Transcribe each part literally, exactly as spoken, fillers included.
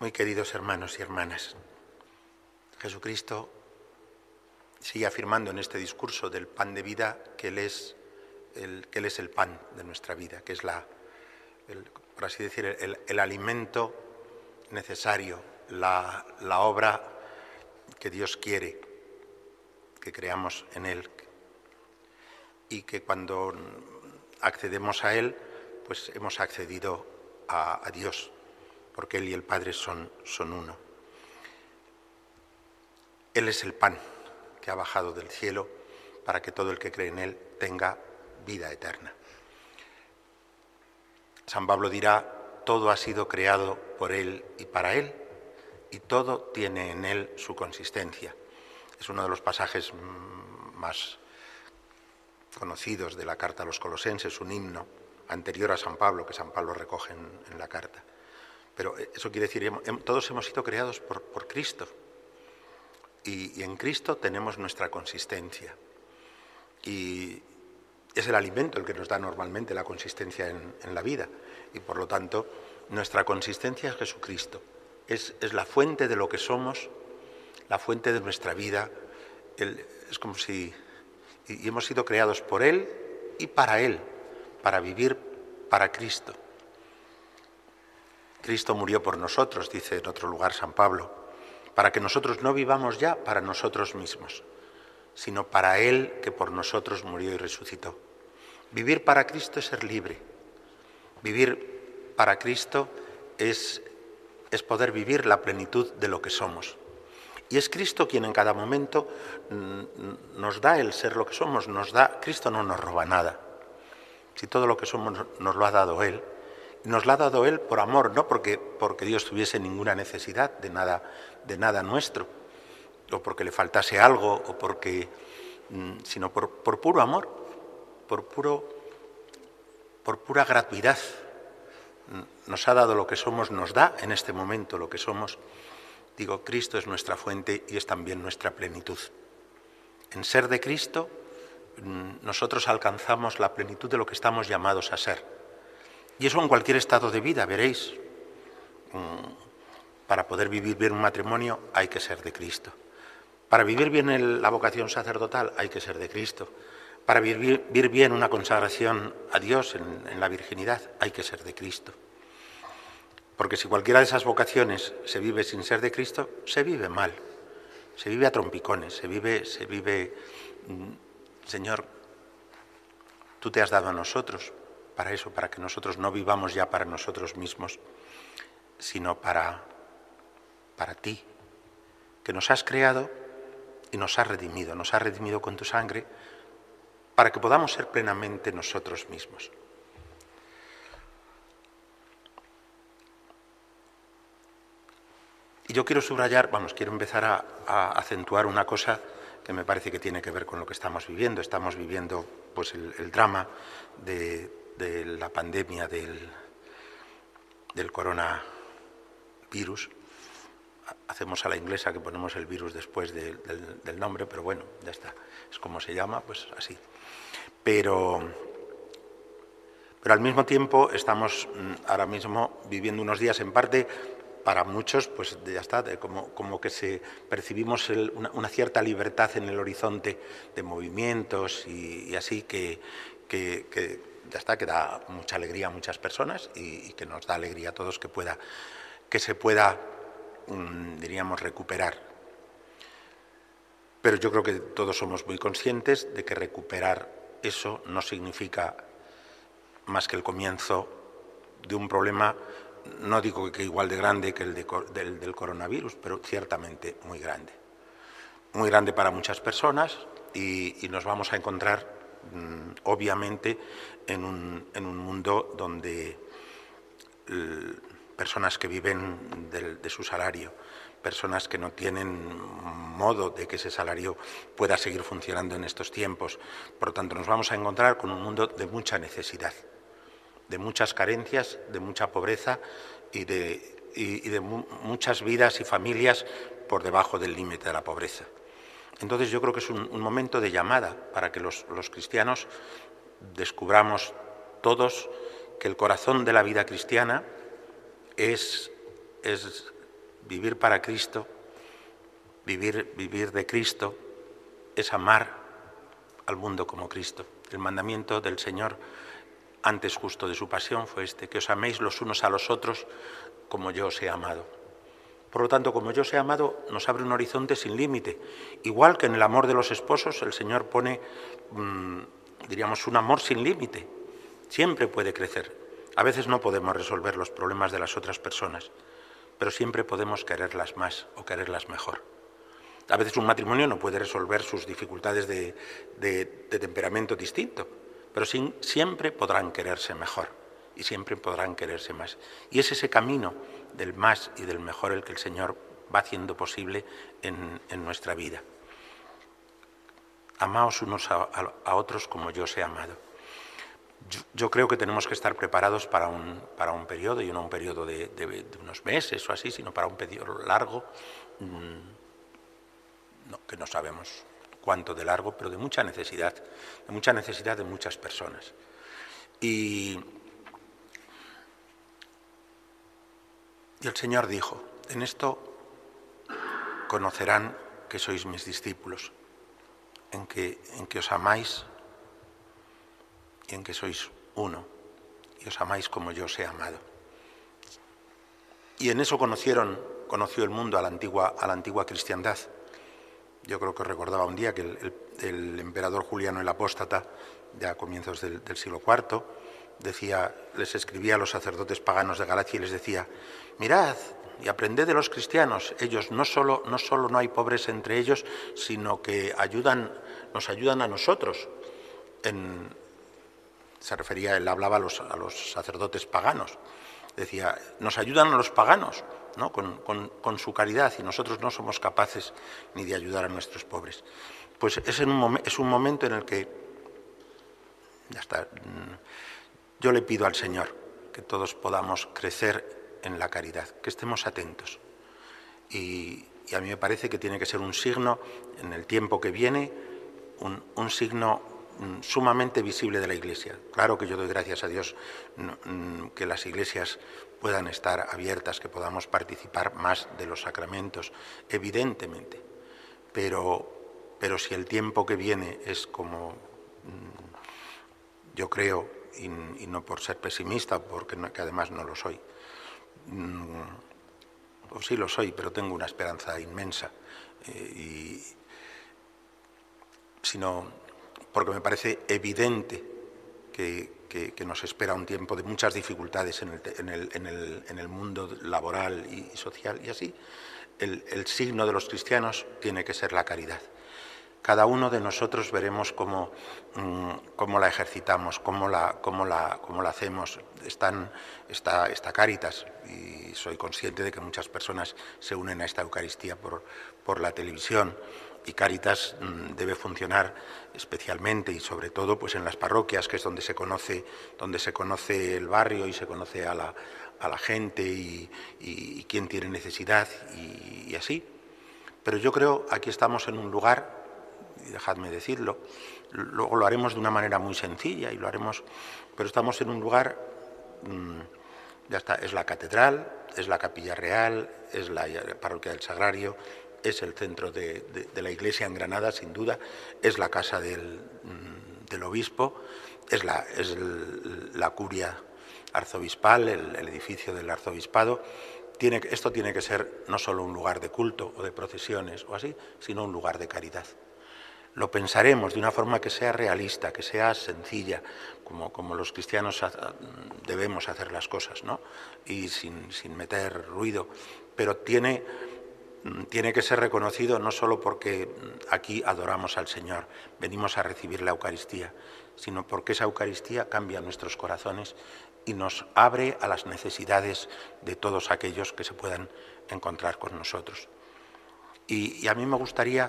Muy queridos hermanos y hermanas, Jesucristo sigue afirmando en este discurso del pan de vida que Él es el, que Él es el pan de nuestra vida, que es, la, el, por así decir, el, el alimento necesario, la, la obra que Dios quiere que creamos en Él, y que cuando accedemos a Él, pues hemos accedido a, a Dios, porque Él y el Padre son, son uno. Él es el pan que ha bajado del cielo para que todo el que cree en Él tenga vida eterna. San Pablo dirá: todo ha sido creado por Él y para Él, y todo tiene en Él su consistencia. Es uno de los pasajes más conocidos de la carta a los Colosenses, un himno anterior a San Pablo, que San Pablo recoge en, en la carta. Pero eso quiere decir, todos hemos sido creados por, por Cristo, y, y en Cristo tenemos nuestra consistencia. Y es el alimento el que nos da normalmente la consistencia en, en la vida, y por lo tanto nuestra consistencia es Jesucristo. Es, es la fuente de lo que somos, la fuente de nuestra vida. Él, es como si... Y hemos sido creados por Él y para Él, para vivir para Cristo. Cristo murió por nosotros, dice en otro lugar San Pablo, para que nosotros no vivamos ya para nosotros mismos, sino para Él que por nosotros murió y resucitó. Vivir para Cristo es ser libre. Vivir para Cristo es, es poder vivir la plenitud de lo que somos. Y es Cristo quien en cada momento nos da el ser lo que somos, nos da. Cristo no nos roba nada. Si todo lo que somos nos lo ha dado Él, nos lo ha dado Él por amor, no porque, porque Dios tuviese ninguna necesidad de nada, de nada nuestro, o porque le faltase algo, o porque, sino por, por puro amor, por, puro, por pura gratuidad. Nos ha dado lo que somos, nos da en este momento lo que somos. Digo, Cristo es nuestra fuente y es también nuestra plenitud. En ser de Cristo, nosotros alcanzamos la plenitud de lo que estamos llamados a ser. Y eso en cualquier estado de vida, veréis. Para poder vivir bien un matrimonio hay que ser de Cristo. Para vivir bien el, la vocación sacerdotal hay que ser de Cristo. Para vivir, vivir bien una consagración a Dios en, en la virginidad hay que ser de Cristo. Porque si cualquiera de esas vocaciones se vive sin ser de Cristo, se vive mal, se vive a trompicones, se vive, se vive, Señor, tú te has dado a nosotros para eso, para que nosotros no vivamos ya para nosotros mismos, sino para, para ti, que nos has creado y nos has redimido, nos has redimido con tu sangre, para que podamos ser plenamente nosotros mismos. Y yo quiero subrayar, vamos, quiero empezar a, a acentuar una cosa que me parece que tiene que ver con lo que estamos viviendo. Estamos viviendo pues el, el drama de, de la pandemia del, del coronavirus. Hacemos a la inglesa que ponemos el virus después de, del, del nombre, pero bueno, ya está. Es como se llama, pues así. Pero, pero al mismo tiempo estamos ahora mismo viviendo unos días en parte... Para muchos, pues ya está, de como, como que se percibimos el, una, una cierta libertad en el horizonte de movimientos y, y así que, que, que ya está, que da mucha alegría a muchas personas y, y que nos da alegría a todos que pueda, que se pueda, um, diríamos, recuperar. Pero yo creo que todos somos muy conscientes de que recuperar eso no significa más que el comienzo de un problema. No digo que igual de grande que el de, del, del coronavirus, pero ciertamente muy grande. Muy grande para muchas personas y, y nos vamos a encontrar, mmm, obviamente, en un, en un mundo donde eh, personas que viven de, de su salario, personas que no tienen modo de que ese salario pueda seguir funcionando en estos tiempos. Por lo tanto, nos vamos a encontrar con un mundo de mucha necesidad, de muchas carencias, de mucha pobreza y de, y, y de mu muchas vidas y familias por debajo del límite de la pobreza. Entonces yo creo que es un, un momento de llamada para que los, los cristianos descubramos todos que el corazón de la vida cristiana es, es vivir para Cristo, vivir, vivir de Cristo, es amar al mundo como Cristo. El mandamiento del Señor, antes justo de su pasión, fue este: que os améis los unos a los otros como yo os he amado. Por lo tanto, como yo os he amado, nos abre un horizonte sin límite. Igual que en el amor de los esposos, el Señor pone, mmm, diríamos, un amor sin límite. Siempre puede crecer. A veces no podemos resolver los problemas de las otras personas, pero siempre podemos quererlas más o quererlas mejor. A veces un matrimonio no puede resolver sus dificultades de, de, de temperamento distinto, pero sin, siempre podrán quererse mejor y siempre podrán quererse más. Y es ese camino del más y del mejor el que el Señor va haciendo posible en, en nuestra vida. Amaos unos a, a, a otros como yo os he amado. Yo, yo creo que tenemos que estar preparados para un, para un periodo, y no un periodo de, de, de unos meses o así, sino para un periodo largo, mmm, no, que no sabemos cuánto de largo, pero de mucha necesidad, de mucha necesidad de muchas personas. Y, y el Señor dijo: en esto conocerán que sois mis discípulos, en que, en que os amáis y en que sois uno, y os amáis como yo os he amado. Y en eso conocieron, conoció el mundo a la antigua, a la antigua cristiandad. Yo creo que recordaba un día que el, el, el emperador Juliano el Apóstata, ya a comienzos del, del siglo cuarto, decía, les escribía a los sacerdotes paganos de Galacia y les decía: mirad y aprended de los cristianos, ellos no solo no, solo no hay pobres entre ellos, sino que ayudan, nos ayudan a nosotros. En, se refería, él hablaba a los, a los sacerdotes paganos, decía, nos ayudan a los paganos, ¿no? Con, con, con su caridad, y nosotros no somos capaces ni de ayudar a nuestros pobres. Pues es, en un, es un momento en el que, ya está, yo le pido al Señor que todos podamos crecer en la caridad, que estemos atentos. Y, y a mí me parece que tiene que ser un signo, en el tiempo que viene, un, un signo sumamente visible de la Iglesia. Claro que yo doy gracias a Dios que las iglesias puedan estar abiertas, que podamos participar más de los sacramentos, evidentemente, pero, pero si el tiempo que viene es como yo creo, y, y no por ser pesimista, porque no, que además no lo soy, o sí lo soy, pero tengo una esperanza inmensa, eh, y, sino porque me parece evidente que, que, que nos espera un tiempo de muchas dificultades en el, en el, en el, en el mundo laboral y, y social, y así el, el signo de los cristianos tiene que ser la caridad. Cada uno de nosotros veremos cómo, cómo la ejercitamos, cómo la, cómo la, cómo la hacemos. Están, está, está Cáritas, y soy consciente de que muchas personas se unen a esta Eucaristía por, por la televisión, y Cáritas debe funcionar especialmente y sobre todo pues en las parroquias, que es donde se conoce, donde se conoce el barrio y se conoce a la, a la gente y, y, y quién tiene necesidad y, y así. Pero yo creo aquí estamos en un lugar, y dejadme decirlo, luego lo haremos de una manera muy sencilla y lo haremos, pero estamos en un lugar, mmm, ya está, es la catedral, es la capilla real, es la parroquia del Sagrario, es el centro de, de, de la iglesia en Granada, sin duda, es la casa del, del obispo, es la, es el, la curia arzobispal, el, el edificio del arzobispado. Tiene, esto tiene que ser no solo un lugar de culto o de procesiones o así, sino un lugar de caridad. Lo pensaremos de una forma que sea realista, que sea sencilla, como, como los cristianos debemos hacer las cosas, ¿no? Y sin, sin meter ruido, pero tiene, tiene que ser reconocido no solo porque aquí adoramos al Señor, venimos a recibir la Eucaristía, sino porque esa Eucaristía cambia nuestros corazones y nos abre a las necesidades de todos aquellos que se puedan encontrar con nosotros. Y, y a mí me gustaría,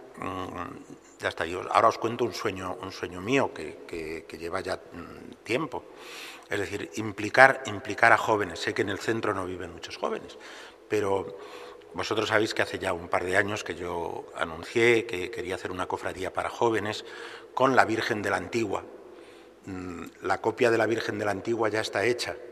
mmm, ya está, yo ahora os cuento un sueño, un sueño mío que, que, que lleva ya mmm, tiempo, es decir, implicar, implicar a jóvenes. Sé que en el centro no viven muchos jóvenes, pero vosotros sabéis que hace ya un par de años que yo anuncié que quería hacer una cofradía para jóvenes con la Virgen de la Antigua. La copia de la Virgen de la Antigua ya está hecha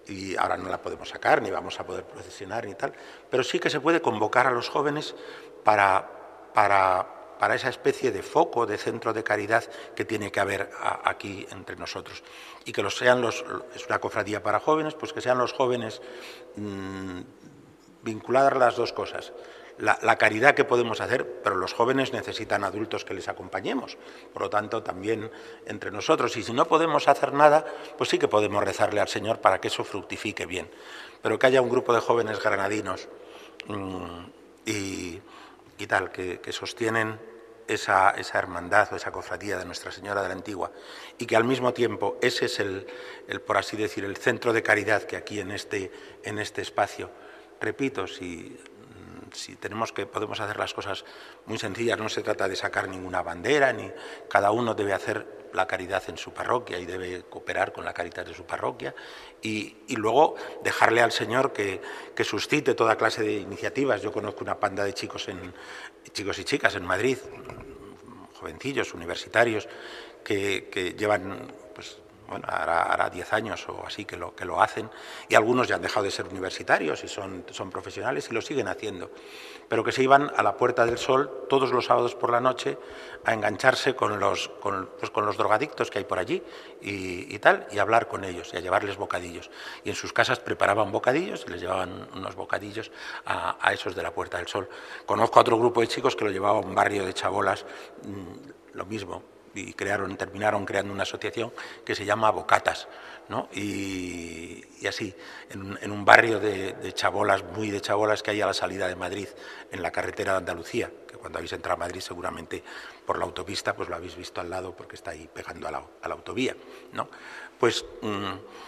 y ahora no la podemos sacar, ni vamos a poder procesionar ni tal, pero sí que se puede convocar a los jóvenes para, para, para esa especie de foco, de centro de caridad que tiene que haber a, aquí entre nosotros. Y que los sean los, es una cofradía para jóvenes, pues que sean los jóvenes mmm, vinculadas las dos cosas. La, la caridad que podemos hacer, pero los jóvenes necesitan adultos que les acompañemos, por lo tanto también entre nosotros, y si no podemos hacer nada, pues sí que podemos rezarle al Señor para que eso fructifique bien, pero que haya un grupo de jóvenes granadinos mmm, y, y tal, que, que sostienen esa, esa hermandad o esa cofradía de Nuestra Señora de la Antigua, y que al mismo tiempo ese es el, el por así decir, el centro de caridad que aquí en este, en este espacio, repito, si... Si tenemos que, podemos hacer las cosas muy sencillas, no se trata de sacar ninguna bandera, ni cada uno debe hacer la caridad en su parroquia y debe cooperar con la caridad de su parroquia y, y luego dejarle al Señor que, que suscite toda clase de iniciativas. Yo conozco una panda de chicos, en, chicos y chicas en Madrid, jovencillos, universitarios, que, que llevan... pues, bueno, hará, hará diez años o así que lo, que lo hacen, y algunos ya han dejado de ser universitarios y son, son profesionales y lo siguen haciendo, pero que se iban a la Puerta del Sol todos los sábados por la noche a engancharse con los, con, pues con los drogadictos que hay por allí y, y tal, y a hablar con ellos y a llevarles bocadillos. Y en sus casas preparaban bocadillos y les llevaban unos bocadillos a, a esos de la Puerta del Sol. Conozco a otro grupo de chicos que lo llevaba a un barrio de chabolas, mmm, lo mismo, y crearon, terminaron creando una asociación que se llama Bocatas, ¿no? Y, y así, en, en un barrio de, de chabolas, muy de chabolas, que hay a la salida de Madrid, en la carretera de Andalucía, que cuando habéis entrado a Madrid seguramente por la autopista, pues lo habéis visto al lado porque está ahí pegando a la, a la autovía, ¿no? Pues mmm,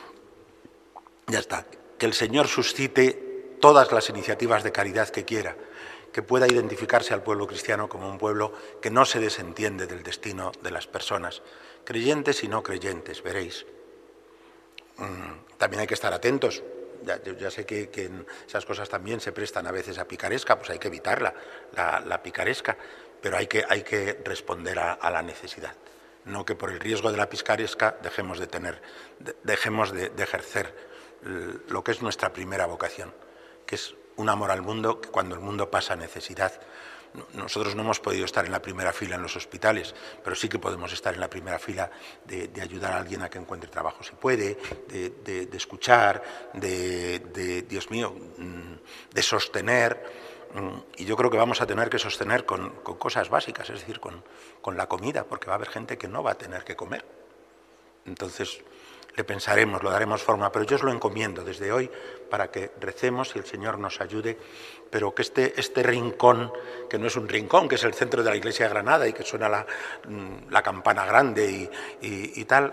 ya está, que el Señor suscite todas las iniciativas de caridad que quiera, que pueda identificarse al pueblo cristiano como un pueblo que no se desentiende del destino de las personas, creyentes y no creyentes, veréis. También hay que estar atentos. Ya, ya sé que, que en esas cosas también se prestan a veces a picaresca, pues hay que evitarla, la, la picaresca, pero hay que, hay que responder a, a la necesidad. No que por el riesgo de la picaresca dejemos de tener, de, dejemos de, de ejercer lo que es nuestra primera vocación, que es un amor al mundo, que cuando el mundo pasa necesidad. Nosotros no hemos podido estar en la primera fila en los hospitales, pero sí que podemos estar en la primera fila de, de ayudar a alguien a que encuentre trabajo si puede, de, de, de escuchar, de, de, Dios mío, de sostener. Y yo creo que vamos a tener que sostener con, con cosas básicas, es decir, con, con la comida, porque va a haber gente que no va a tener que comer. Entonces, le pensaremos, lo daremos forma, pero yo os lo encomiendo desde hoy para que recemos y el Señor nos ayude, pero que este, este rincón, que no es un rincón, que es el centro de la Iglesia de Granada y que suena la, la campana grande y, y, y tal,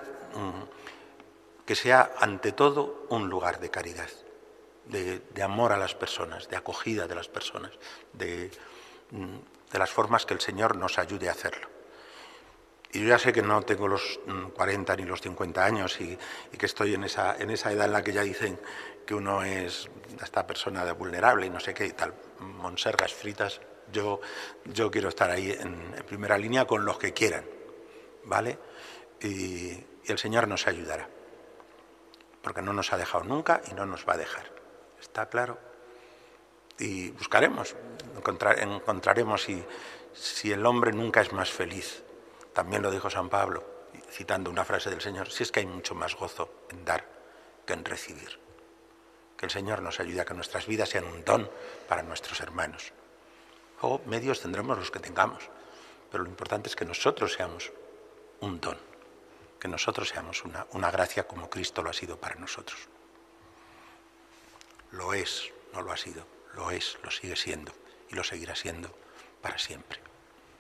que sea ante todo un lugar de caridad, de, de amor a las personas, de acogida de las personas, de, de las formas que el Señor nos ayude a hacerlo. Y yo ya sé que no tengo los cuarenta ni los cincuenta años y, y que estoy en esa, en esa edad en la que ya dicen que uno es esta persona vulnerable y no sé qué y tal. Monsergas fritas, yo, yo quiero estar ahí en, en primera línea con los que quieran, ¿vale? Y, y el Señor nos ayudará, porque no nos ha dejado nunca y no nos va a dejar. ¿Está claro? Y buscaremos, encontrar, encontraremos si, si el hombre nunca es más feliz. También lo dijo San Pablo, citando una frase del Señor, si es que hay mucho más gozo en dar que en recibir. Que el Señor nos ayude a que nuestras vidas sean un don para nuestros hermanos. Luego medios tendremos los que tengamos, pero lo importante es que nosotros seamos un don, que nosotros seamos una, una gracia como Cristo lo ha sido para nosotros. Lo es, no lo ha sido, lo es, lo sigue siendo y lo seguirá siendo para siempre.